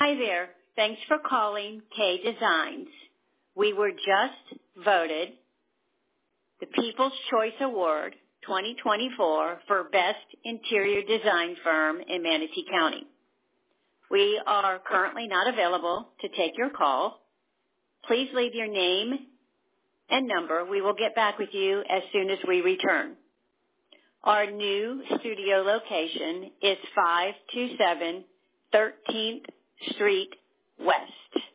Hi there. Thanks for calling K Designs. We were just voted the People's Choice Award 2024 for Best Interior Design Firm in Manatee County. We are currently not available to take your call. Please leave your name and number. We will get back with you as soon as we return. Our new studio location is 527 13th Street West.